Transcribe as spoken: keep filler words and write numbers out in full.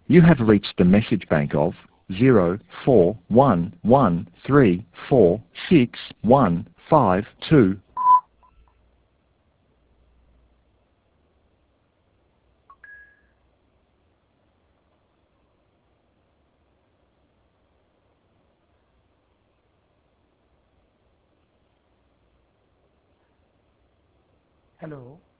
You have reached the message bank of zero four one one three four six one five two. Hello.